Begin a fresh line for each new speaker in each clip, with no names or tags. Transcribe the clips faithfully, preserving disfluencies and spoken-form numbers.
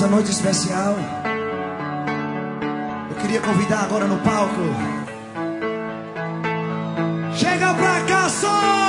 nessa noite especial, eu queria convidar agora no palco. Chega pra cá só!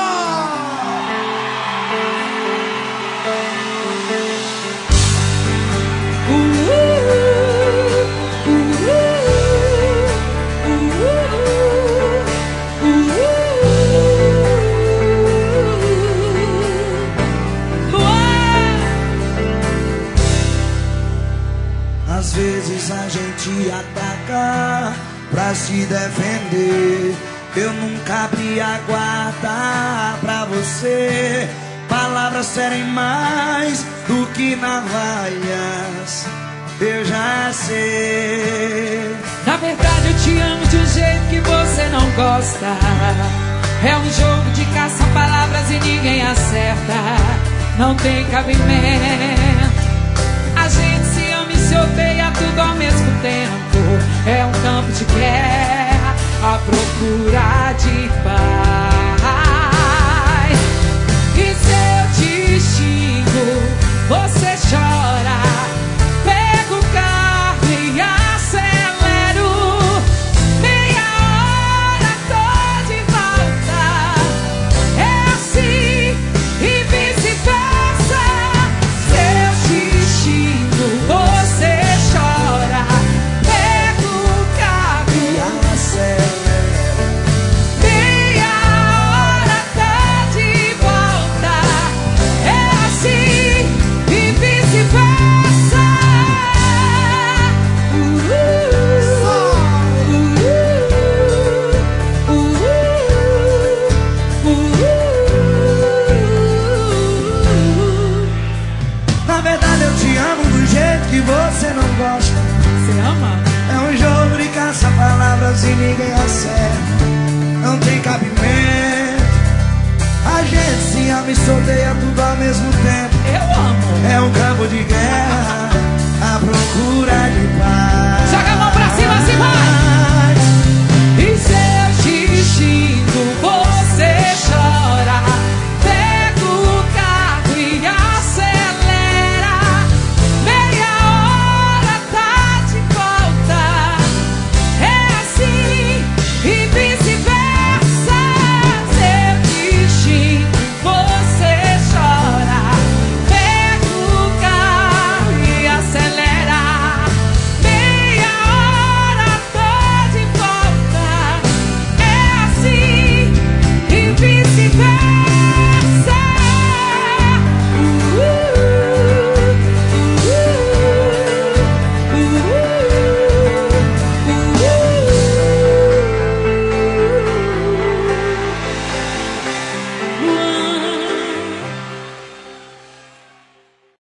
Às vezes a gente ataca pra se defender. Eu nunca abri a guarda pra você. Palavras serem mais do que navalhas, eu já sei.
Na verdade eu te amo de um jeito que você não gosta. É um jogo de caça-palavras e ninguém acerta. Não tem cabimento. A gente se ama e se odeia tudo ao mesmo tempo. É um campo de guerra à procura de paz. E se eu te xingo, você chora. Pego o carro e acelero. Meia hora tô de volta. É assim e vice-versa. Se eu te xingo, você chora. Pego o carro e acelero. Meia hora tô de volta. É assim e vice-versa. Uh, uh, uh, uh, uh.
Na verdade eu te amo do jeito que você não gosta.
Você ama?
É um jogo de caça-palavras e ninguém acerta. Não tem cabimento. A gente se ama e se odeia tudo ao mesmo tempo.
Eu amo.
É um campo de guerra